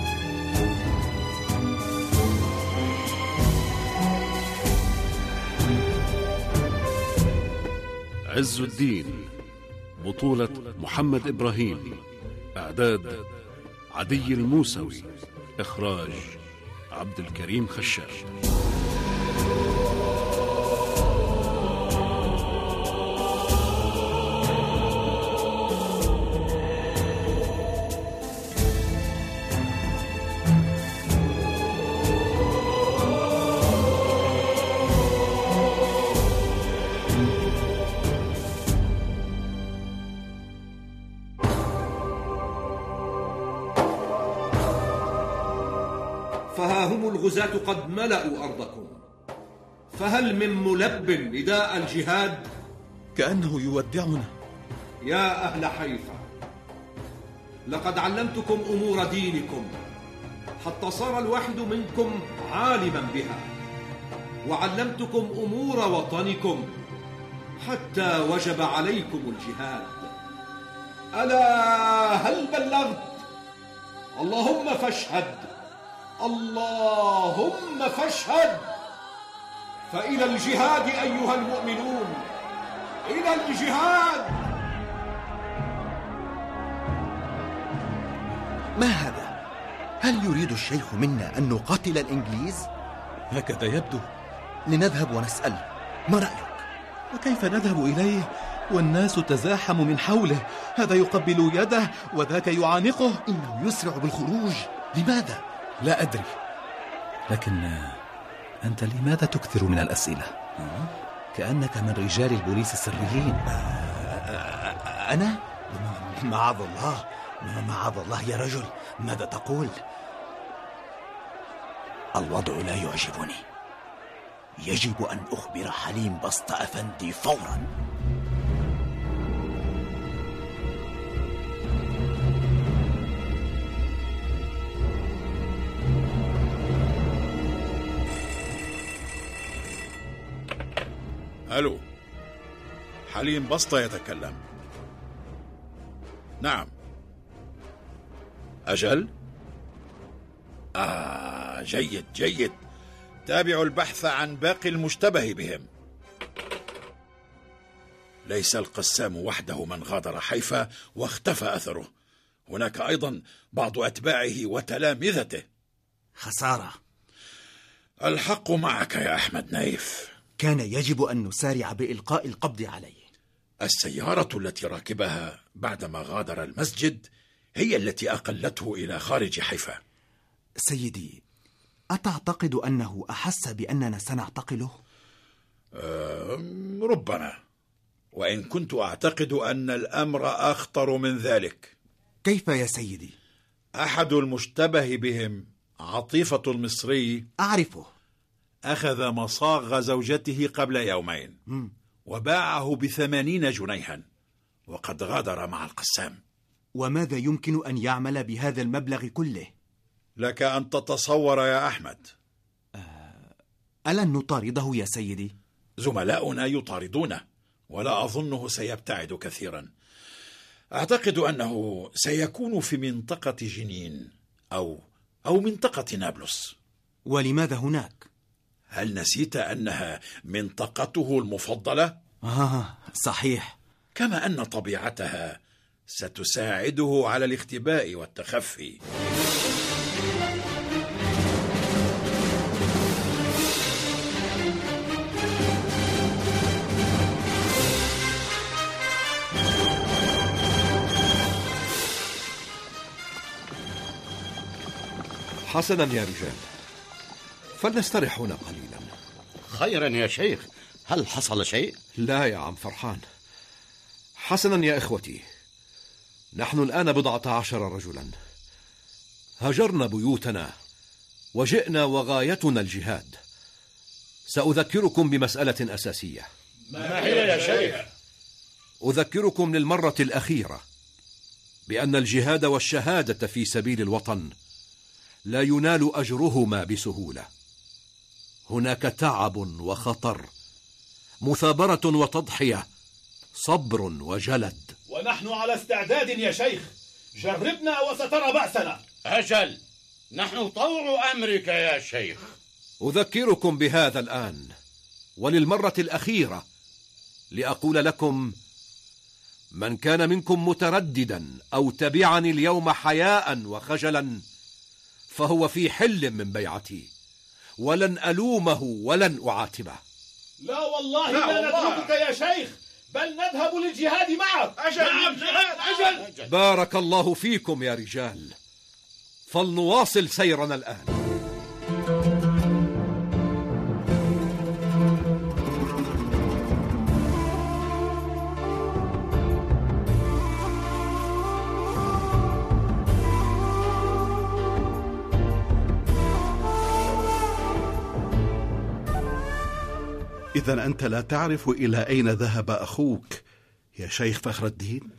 عز الدين، بطولة محمد إبراهيم، إعداد عدي الموسوي، إخراج عبد الكريم خشاش. فها هم الغزاة قد ملأوا أرضكم، فهل من ملب نداء الجهاد؟ كأنه يودعنا. يا أهل حيفا، لقد علمتكم أمور دينكم حتى صار الواحد منكم عالما بها، وعلمتكم أمور وطنكم حتى وجب عليكم الجهاد. ألا هل بلغت؟ اللهم فاشهد، اللهم فاشهد. فإلى الجهاد أيها المؤمنون، إلى الجهاد. ما هذا؟ هل يريد الشيخ منا أن نقاتل الإنجليز؟ هكذا يبدو. لنذهب ونسأل، ما رأيك؟ وكيف نذهب إليه والناس تزاحم من حوله؟ هذا يقبل يده وذاك يعانقه. إنه يسرع بالخروج. لماذا؟ لا أدري، لكن أنت لماذا تكثر من الأسئلة؟ كأنك من رجال البوليس السريين. أنا؟ معاذ الله، معاذ الله يا رجل، ماذا تقول؟ الوضع لا يعجبني. يجب أن أخبر حليم بسط أفندي فورا. ألو، حليم بسطة يتكلم. نعم. أجل؟ جيد جيد. تابعوا البحث عن باقي المشتبه بهم. ليس القسام وحده من غادر حيفا واختفى أثره، هناك أيضا بعض أتباعه وتلامذته. خسارة. الحق معك يا أحمد نايف. كان يجب أن نسارع بإلقاء القبض عليه. السيارة التي راكبها بعدما غادر المسجد هي التي أقلته إلى خارج حيفا. سيدي، أتعتقد أنه أحس بأننا سنعتقله؟ ربما، وإن كنت أعتقد أن الأمر أخطر من ذلك. كيف يا سيدي؟ أحد المشتبه بهم عطيفة المصري، أعرفه، أخذ مصاغ زوجته قبل يومين وباعه ب80 جنيها، وقد غادر مع القسام. وماذا يمكن أن يعمل بهذا المبلغ كله؟ لك أن تتصور يا أحمد. ألن نطارده يا سيدي؟ زملاؤنا يطاردونه، ولا أظنه سيبتعد كثيرا. أعتقد أنه سيكون في منطقة جنين أو منطقة نابلس. ولماذا هناك؟ هل نسيت أنها منطقته المفضلة؟ صحيح. كما أن طبيعتها ستساعده على الاختباء والتخفي. حسنا يا رجال، فلنسترح هنا قليلا. خيرا يا شيخ، هل حصل شيء؟ لا يا عم فرحان. حسنا يا إخوتي، نحن الآن 14 رجلا، هجرنا بيوتنا وجئنا وغايتنا الجهاد. سأذكركم بمسألة أساسية. ما هي يا شيخ؟ أذكركم للمرة الأخيرة بأن الجهاد والشهادة في سبيل الوطن لا ينال أجرهما بسهولة. هناك تعب وخطر، مثابرة وتضحية، صبر وجلد. ونحن على استعداد يا شيخ، جربنا وسترى بأسنا. أجل، نحن طوع أمرك يا شيخ. أذكركم بهذا الآن وللمرة الأخيرة لأقول لكم: من كان منكم مترددا أو تبعني اليوم حياء وخجلا فهو في حل من بيعتي، ولن ألومه ولن أعاتبه. لا والله لا نتركك يا شيخ، بل نذهب للجهاد معك. أجل. بارك الله فيكم يا رجال، فلنواصل سيرنا الآن. إذن أنت لا تعرف إلى أين ذهب أخوك يا شيخ فخر الدين؟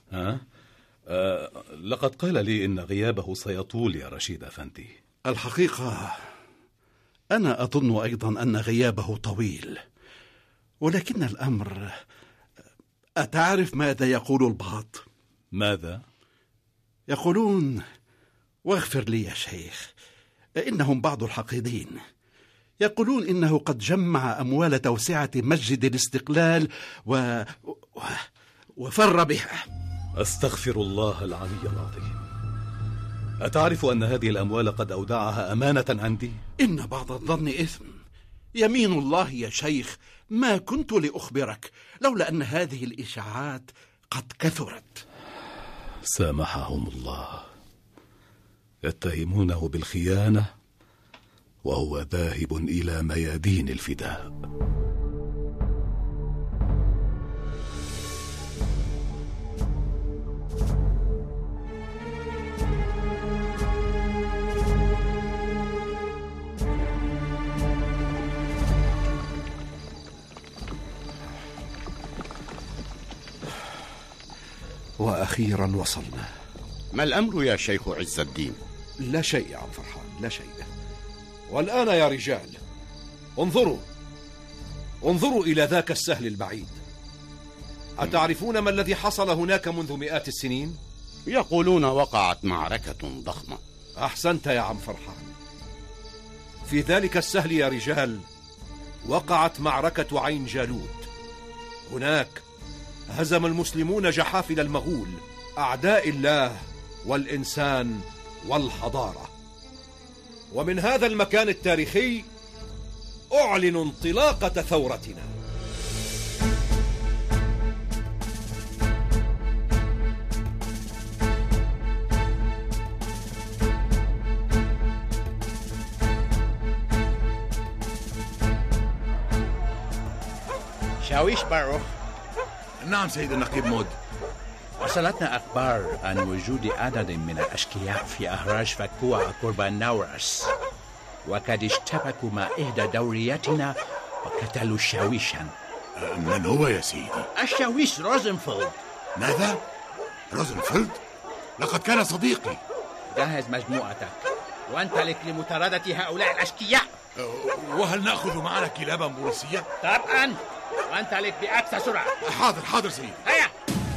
لقد قال لي إن غيابه سيطول يا رشيد أفندي. الحقيقة أنا أظن أيضا أن غيابه طويل، ولكن الأمر، أتعرف ماذا يقول البعض؟ ماذا؟ يقولون، واغفر لي يا شيخ، إنهم بعض الحاقدين، يقولون إنه قد جمع أموال توسعة مسجد الاستقلال وفر بها. أستغفر الله العلي العظيم. أتعرف أن هذه الأموال قد أودعها أمانة عندي؟ إن بعض الظن إثم. يمين الله يا شيخ ما كنت لأخبرك لولا أن هذه الإشاعات قد كثرت. سامحهم الله، يتهمونه بالخيانة وهو ذاهب إلى ميادين الفداء. وأخيرا وصلنا. ما الأمر يا شيخ عز الدين؟ لا شيء يا عم فرحان، لا شيء. والآن يا رجال انظروا إلى ذاك السهل البعيد. أتعرفون ما الذي حصل هناك منذ مئات السنين؟ يقولون وقعت معركة ضخمة. أحسنت يا عم فرحان. في ذلك السهل يا رجال وقعت معركة عين جالوت. هناك هزم المسلمون جحافل المغول، أعداء الله والإنسان والحضارة. ومن هذا المكان التاريخي أعلن انطلاقة ثورتنا. شاويش باروخ. نعم سيد النقيب مود. وصلتنا أخبار عن وجود عدد من الأشقياء في أهراج فكوع قرب نورس، وقد اشتبكوا مع إحدى دورياتنا وقتلوا شاويشا. من هو يا سيدي؟ الشاويش روزنفيلد. ماذا؟ روزنفيلد؟ لقد كان صديقي. جهز مجموعتك وانطلق لمطاردة هؤلاء الأشقياء. وهل نأخذ معنا كلابا بوليسية؟ طبعا، وانطلق بأقصى سرعة. حاضر سيدي. هيا.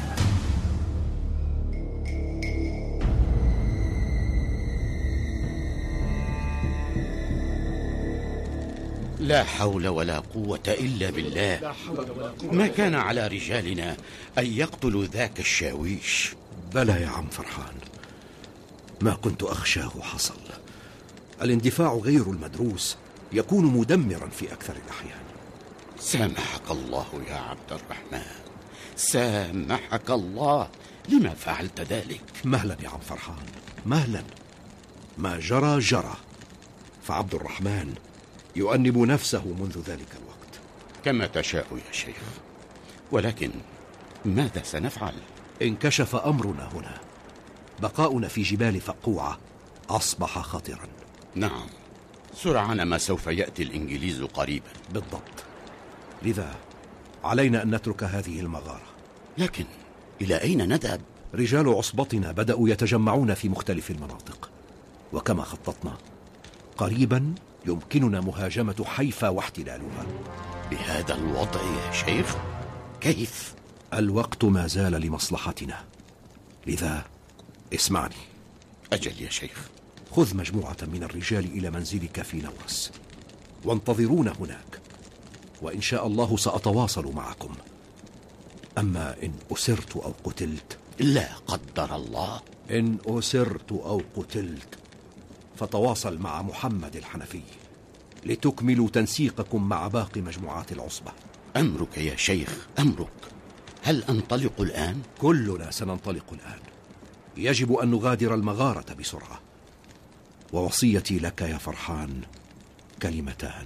لا حول ولا قوة إلا بالله. ما كان على رجالنا أن يقتلوا ذاك الشاويش. بلى يا عم فرحان، ما كنت أخشاه حصل. الاندفاع غير المدروس يكون مدمرا في أكثر الأحيان. سامحك الله يا عبد الرحمن، سامحك الله. لما فعلت ذلك؟ مهلا يا عم فرحان، مهلا. ما جرى جرى، فعبد الرحمن يؤنب نفسه منذ ذلك الوقت. كما تشاء يا شيخ، ولكن ماذا سنفعل؟ انكشف أمرنا هنا. بقاؤنا في جبال فقوعة أصبح خطرا. نعم، سرعان ما سوف يأتي الإنجليز قريبا. بالضبط، لذا علينا أن نترك هذه المغارة. لكن إلى أين نذهب؟ رجال عصبتنا بدأوا يتجمعون في مختلف المناطق، وكما خططنا قريبا يمكننا مهاجمة حيفا واحتلالها. بهذا الوضع يا شيخ كيف؟ الوقت ما زال لمصلحتنا، لذا اسمعني. أجل يا شيخ. خذ مجموعة من الرجال إلى منزلك في نورس وانتظرونا هناك، وإن شاء الله سأتواصل معكم. أما إن أسرت أو قتلت، لا قدر الله، إن أسرت أو قتلت فتواصل مع محمد الحنفي لتكملوا تنسيقكم مع باقي مجموعات العصبة. أمرك يا شيخ، أمرك. هل أنطلق الآن؟ كلنا سننطلق الآن. يجب أن نغادر المغارة بسرعة. ووصيتي لك يا فرحان كلمتان: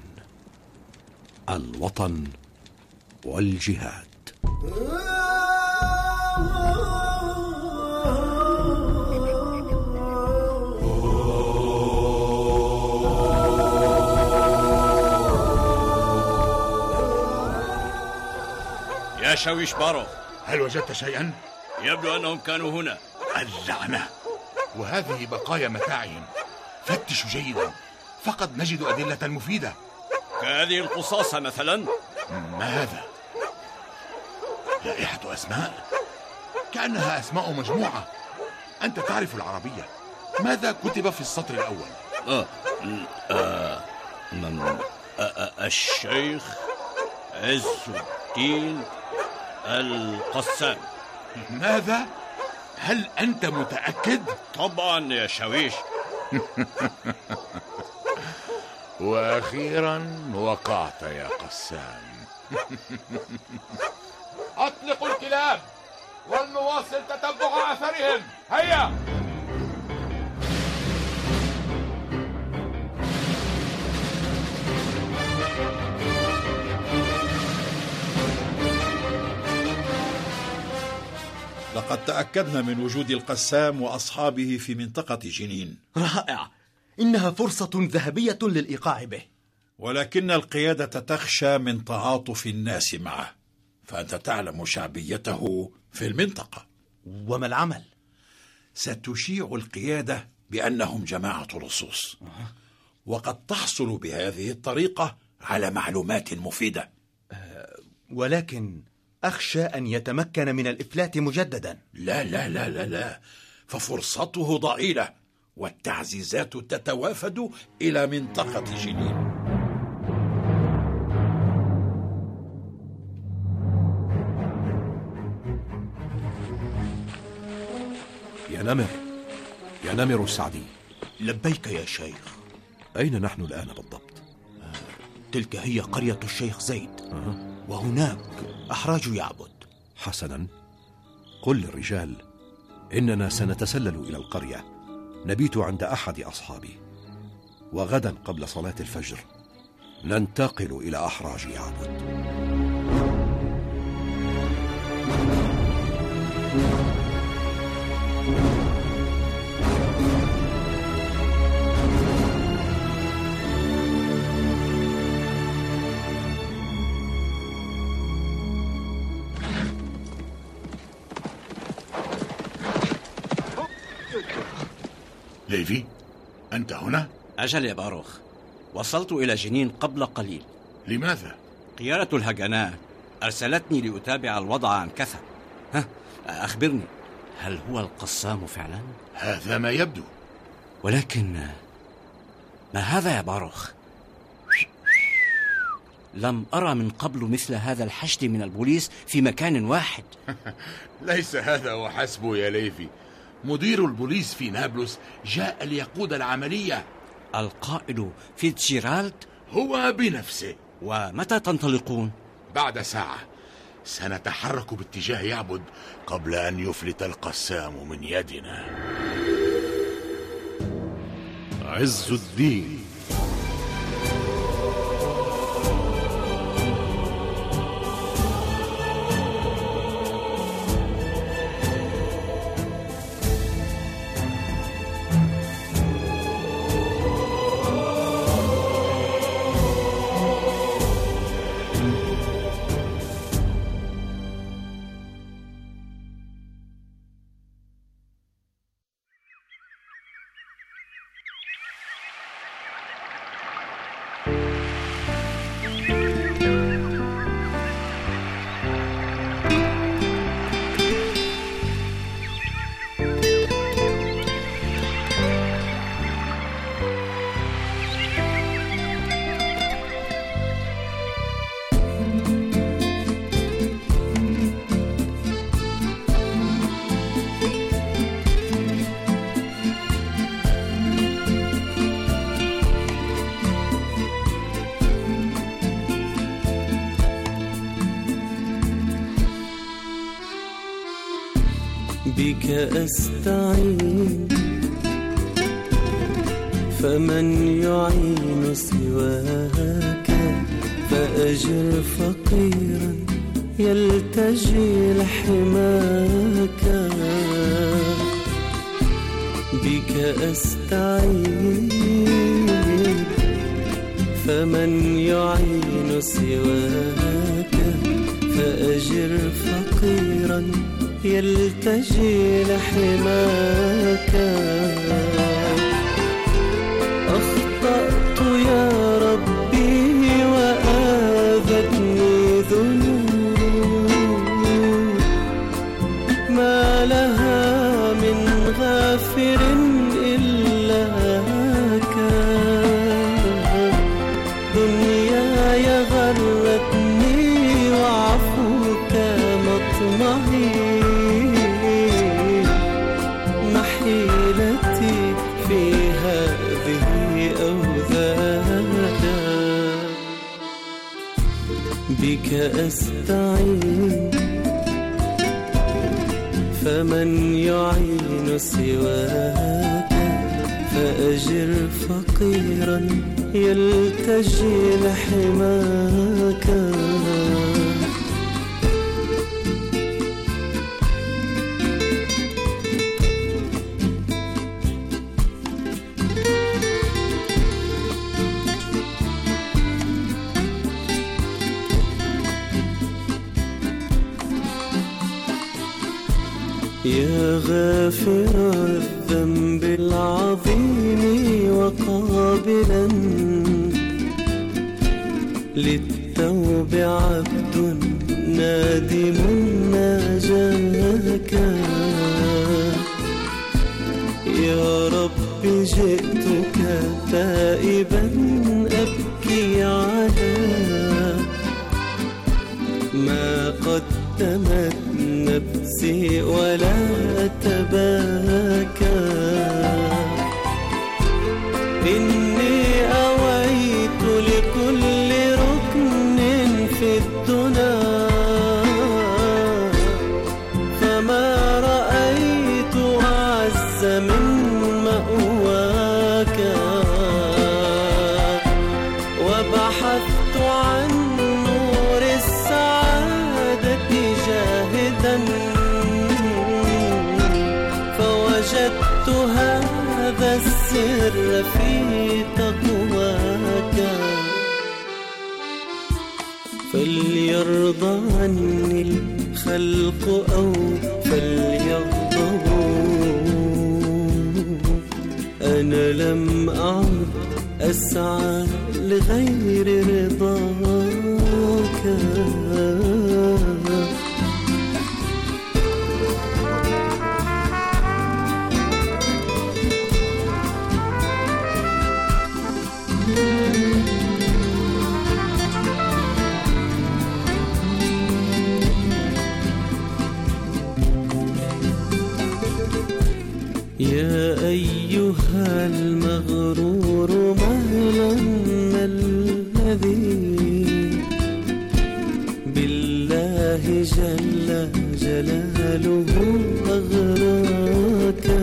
الوطن والجهاد. يا شاويش باروخ، هل وجدت شيئا؟ يبدو أنهم كانوا هنا. اللعنة، وهذه بقايا متاعهم. فتشوا جيدا، فقد نجد أدلة مفيدة. كهذه القصاصة مثلا. ما هذا؟ لائحة أسماء، كأنها أسماء مجموعة. أنت تعرف العربية، ماذا كتب في السطر الأول؟ الشيخ عز الدين القسام. ماذا؟ هل أنت متأكد؟ طبعا يا شاويش. وأخيرا وقعت يا قسام. أطلقوا الكلاب ولنواصل تتبع أثرهم. هيا. لقد تأكدنا من وجود القسام وأصحابه في منطقة جنين. رائع، إنها فرصة ذهبية للإيقاع به. ولكن القيادة تخشى من تعاطف الناس معه، فأنت تعلم شعبيته في المنطقة. وما العمل؟ ستشيع القيادة بأنهم جماعة لصوص، وقد تحصل بهذه الطريقة على معلومات مفيدة. ولكن أخشى أن يتمكن من الإفلات مجددا. لا لا لا لا لا، ففرصته ضئيلة، والتعزيزات تتوافد إلى منطقة جنين. يا نمر السعدي. لبيك يا شيخ. أين نحن الآن بالضبط؟ تلك هي قرية الشيخ زيد، وهناك أحراج يعبد. حسنا، قل للرجال إننا سنتسلل إلى القرية، نبيت عند أحد أصحابي، وغدا قبل صلاة الفجر ننتقل إلى أحراج يعبد. ليفي، أنت هنا؟ أجل يا باروخ، وصلت إلى جنين قبل قليل. لماذا؟ قيادة الهجناء أرسلتني لأتابع الوضع عن كثب. أخبرني، هل هو القسام فعلا؟ هذا ما يبدو. ولكن ما هذا يا باروخ؟ لم أرى من قبل مثل هذا الحشد من البوليس في مكان واحد. ليس هذا وحسب يا ليفي، مدير البوليس في نابلس جاء ليقود العملية. القائد فيتزجيرالد؟ هو بنفسه. ومتى تنطلقون؟ بعد ساعة سنتحرك باتجاه يعبد قبل أن يفلت القسام من يدنا. عز الدين. بك أستعين، فمن يعين سواك، فأجر فقيرا يلتجي لحماك. بك أستعين، فمن يعين سواك، فأجر فقيرا يلتجي لحماك. أخطأت يا ربي وآذتني ذنوب، ما لها من غافر إلاك. دنياي غرتني وعفوك مطمعي، محيلتي في هذه أوذانا. بك أستعين، فمن يعين سواك، فأجر فقيرا يلتجي لحماك. يا غافر الذنب العظيم وقابلا للتوب عبد نادم ناجاك. يا رب جئتك تائبا أبكي على ما قدمت نفسي ولا أتباكى. إني أويت لكل ركن في الدنا فما رأيت أعز من مأواك. وبحثت عن نور السعادة جاهدا فوجدت هذا السر في تقواك. فليرضى عني الخلق أو فليغضبوا، أنا لم أعد أسعى لغير رضاك. يا أيها المغرور مهلا الذي بالله جل جلاله أغراك.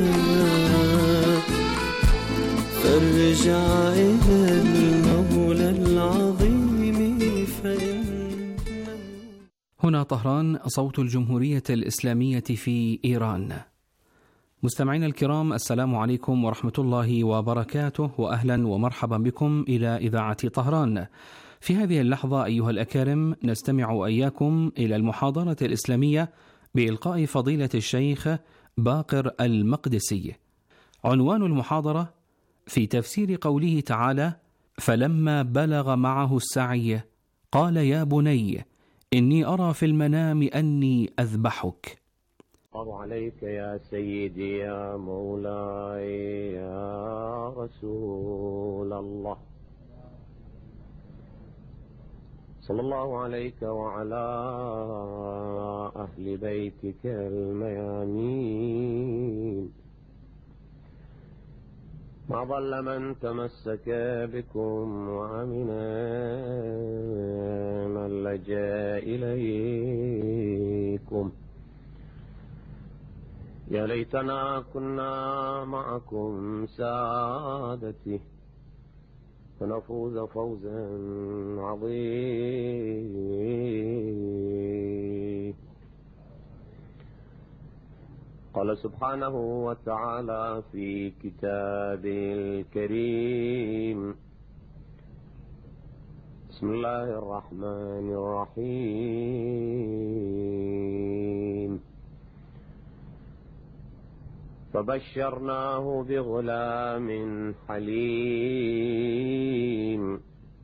فارجع إلى المولى العظيم فإنه. هنا طهران، صوت الجمهورية الإسلامية في إيران. مستمعينا الكرام، السلام عليكم ورحمة الله وبركاته، وأهلا ومرحبا بكم إلى إذاعة طهران. في هذه اللحظة أيها الأكارم نستمع إياكم إلى المحاضرة الإسلامية بإلقاء فضيلة الشيخ باقر المقدسي. عنوان المحاضرة في تفسير قوله تعالى: فلما بلغ معه السعي قال يا بني إني أرى في المنام أني أذبحك. الله عليك يا سيدي يا مولاي يا رسول الله، صلى الله عليك وعلى أهل بيتك الميامين. ما ضل من تمسك بكم وأمن من لجأ إليكم. يا ليتنا كنا معكم سادتي فنفوز فوزا عظيما. قال سبحانه وتعالى في كتابه الكريم: بسم الله الرحمن الرحيم. فبشرناه بغلام حليم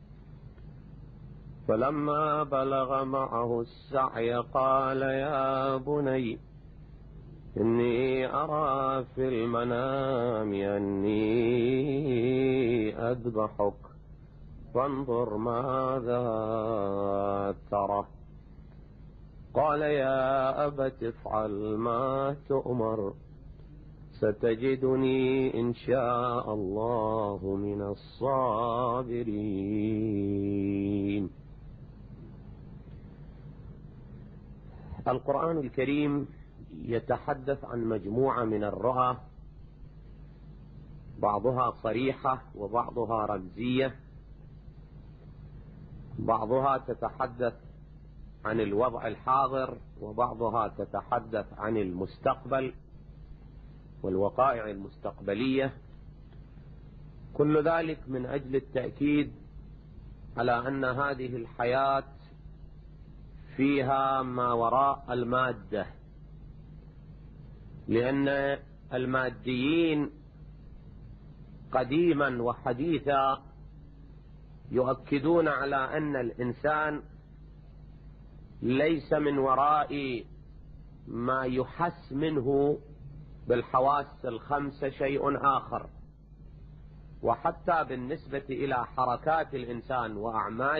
فلما بلغ معه السعي قال يا بني إني أرى في المنام أني أذبحك فانظر ماذا ترى. قال يا أبت افعل ما تؤمر ستجدني إن شاء الله من الصابرين. القرآن الكريم يتحدث عن مجموعة من الرؤى، بعضها صريحة وبعضها رمزية، بعضها تتحدث عن الوضع الحاضر وبعضها تتحدث عن المستقبل والوقائع المستقبلية. كل ذلك من أجل التأكيد على أن هذه الحياة فيها ما وراء المادة، لأن الماديين قديما وحديثا يؤكدون على أن الإنسان ليس من وراء ما يحس منه بالحواس الخمسة شيء آخر، وحتى بالنسبة إلى حركات الإنسان وأعماله